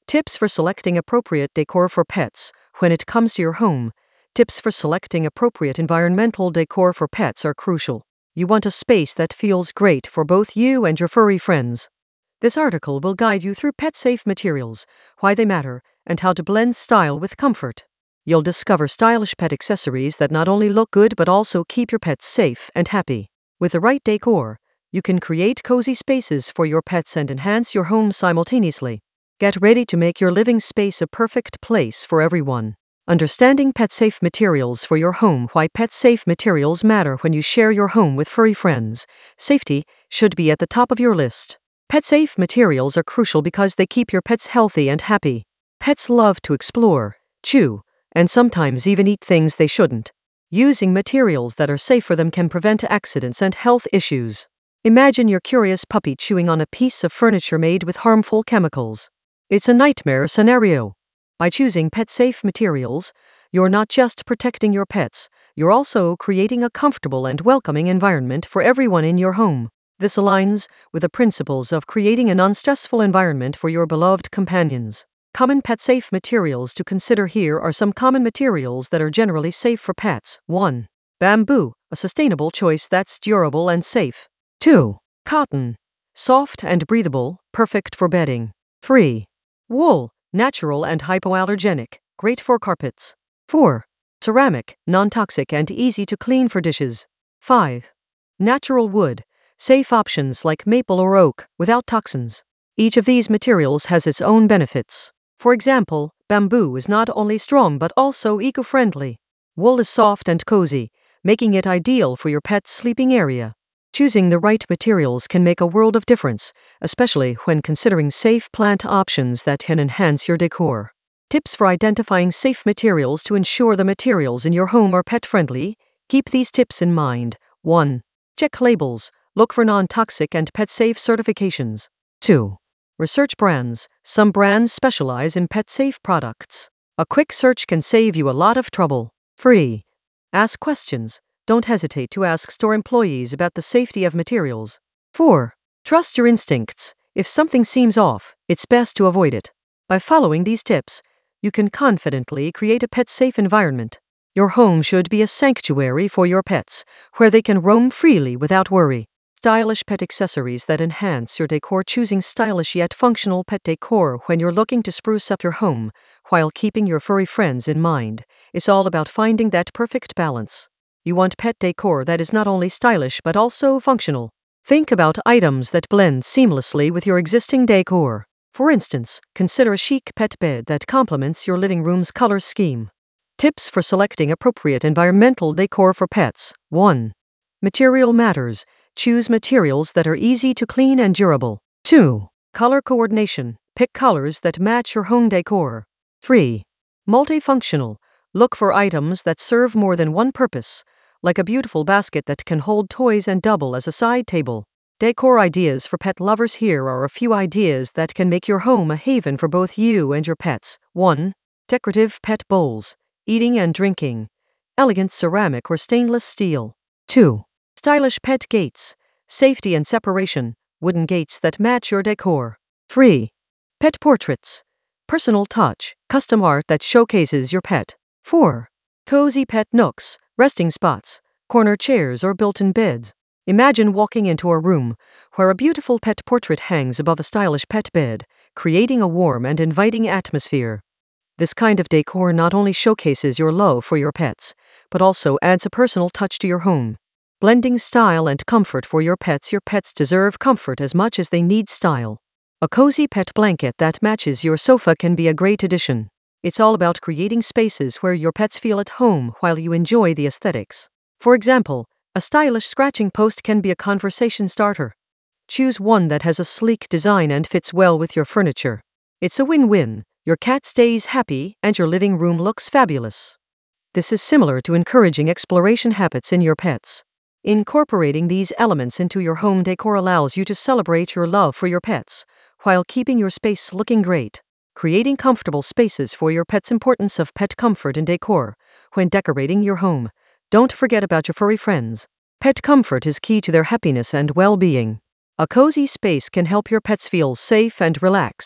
Tips for selecting appropriate decor for pets. When it comes to your home, tips for selecting appropriate environmental decor for pets are crucial. You want a space that feels great for both you and your furry friends. This article will guide you through pet-safe materials, why they matter, and how to blend style with comfort. You'll discover stylish pet accessories that not only look good but also keep your pets safe and happy. With the right decor, you can create cozy spaces for your pets and enhance your home simultaneously. Get ready to make your living space a perfect place for everyone. Understanding pet-safe materials for your home. Why pet-safe materials matter when you share your home with furry friends. Safety should be at the top of your list. Pet-safe materials are crucial because they keep your pets healthy and happy. Pets love to explore, chew, and sometimes even eat things they shouldn't. Using materials that are safe for them can prevent accidents and health issues. Imagine your curious puppy chewing on a piece of furniture made with harmful chemicals. It's a nightmare scenario. By choosing pet-safe materials, you're not just protecting your pets, you're also creating a comfortable and welcoming environment for everyone in your home. This aligns with the principles of creating an unstressful environment for your beloved companions. Common pet-safe materials to consider. Here are some common materials that are generally safe for pets. 1. Bamboo, a sustainable choice that's durable and safe. 2. Cotton, soft and breathable, perfect for bedding. 3. Wool, natural and hypoallergenic, great for carpets. 4. Ceramic, non-toxic and easy to clean for dishes. 5. Natural wood, safe options like maple or oak, without toxins. Each of these materials has its own benefits. For example, bamboo is not only strong but also eco-friendly. Wool is soft and cozy, making it ideal for your pet's sleeping area. Choosing the right materials can make a world of difference, especially when considering safe plant options that can enhance your decor. Tips for identifying safe materials to ensure the materials in your home are pet-friendly. Keep these tips in mind. 1. Check labels. Look for non-toxic and pet-safe certifications. 2. Research brands. Some brands specialize in pet-safe products. A quick search can save you a lot of trouble. 3. Ask questions. Don't hesitate to ask store employees about the safety of materials. 4. Trust your instincts. If something seems off, it's best to avoid it. By following these tips, you can confidently create a pet-safe environment. Your home should be a sanctuary for your pets, where they can roam freely without worry. Stylish pet accessories that enhance your decor. Choosing stylish yet functional pet decor when you're looking to spruce up your home, while keeping your furry friends in mind. It's all about finding that perfect balance. You want pet decor that is not only stylish but also functional. Think about items that blend seamlessly with your existing decor. For instance, consider a chic pet bed that complements your living room's color scheme. Tips for selecting appropriate environmental decor for pets. 1. Material matters. Choose materials that are easy to clean and durable. 2. Color coordination. Pick colors that match your home decor. 3. Multifunctional. Look for items that serve more than one purpose, like a beautiful basket that can hold toys and double as a side table. Decor ideas for pet lovers. Here are a few ideas that can make your home a haven for both you and your pets. 1. Decorative pet bowls. Eating and drinking. Elegant ceramic or stainless steel. 2. Stylish pet gates. Safety and separation. Wooden gates that match your decor. 3. Pet portraits. Personal touch. Custom art that showcases your pet. 4. Cozy pet nooks, resting spots, corner chairs or built-in beds. Imagine walking into a room where a beautiful pet portrait hangs above a stylish pet bed, creating a warm and inviting atmosphere. This kind of decor not only showcases your love for your pets, but also adds a personal touch to your home. Blending style and comfort for your pets. Your pets deserve comfort as much as they need style. A cozy pet blanket that matches your sofa can be a great addition. It's all about creating spaces where your pets feel at home while you enjoy the aesthetics. For example, a stylish scratching post can be a conversation starter. Choose one that has a sleek design and fits well with your furniture. It's a win-win. Your cat stays happy and your living room looks fabulous. This is similar to encouraging exploration habits in your pets. Incorporating these elements into your home decor allows you to celebrate your love for your pets, while keeping your space looking great. Creating comfortable spaces for your pets. Importance of pet comfort in decor. When decorating your home, don't forget about your furry friends. Pet comfort is key to their happiness and well-being. A cozy space can help your pets feel safe and relaxed.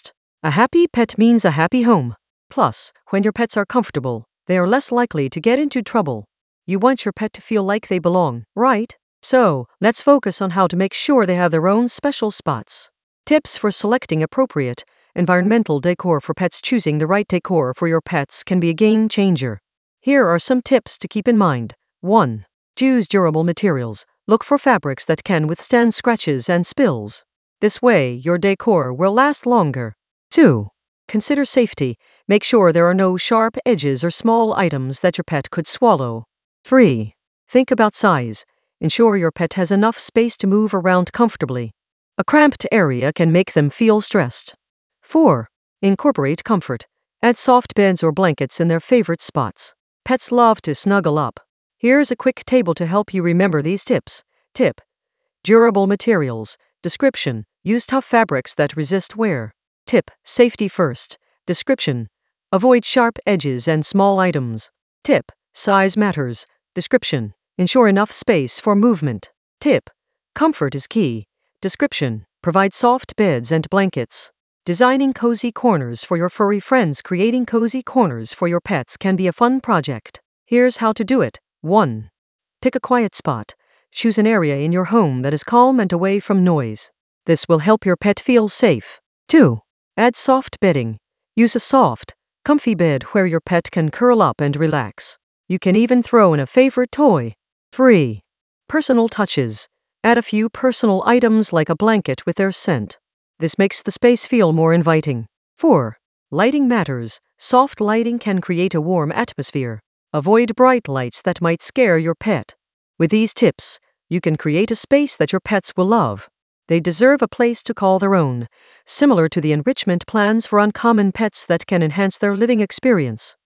A happy pet means a happy home. Plus, when your pets are comfortable, they are less likely to get into trouble. You want your pet to feel like they belong, right? So, let's focus on how to make sure they have their own special spots. Tips for selecting appropriate environmental decor for pets. Choosing the right decor for your pets can be a game changer. Here are some tips to keep in mind. 1. Choose durable materials. Look for fabrics that can withstand scratches and spills. This way, your decor will last longer. 2. Consider safety. Make sure there are no sharp edges or small items that your pet could swallow. 3. Think about size. Ensure your pet has enough space to move around comfortably. A cramped area can make them feel stressed. 4. Incorporate comfort. Add soft beds or blankets in their favorite spots. Pets love to snuggle up. Here's a quick table to help you remember these tips. Tip: durable materials. Description: use tough fabrics that resist wear. Tip: safety first. Description: avoid sharp edges and small items. Tip: size matters. Description: ensure enough space for movement. Tip: comfort is key. Description: provide soft beds and blankets. Designing cozy corners for your furry friends. Creating cozy corners for your pets can be a fun project. Here's how to do it. 1. Pick a quiet spot. Choose an area in your home that is calm and away from noise. This will help your pet feel safe. 2. Add soft bedding. Use a soft, comfy bed where your pet can curl up and relax. You can even throw in a favorite toy. 3. Personal touches. Add a few personal items like a blanket with their scent. This makes the space feel more inviting. 4. Lighting matters. Soft lighting can create a warm atmosphere. Avoid bright lights that might scare your pet. With these tips, you can create a space that your pets will love. They deserve a place to call their own, similar to the enrichment plans for uncommon pets that can enhance their living experience.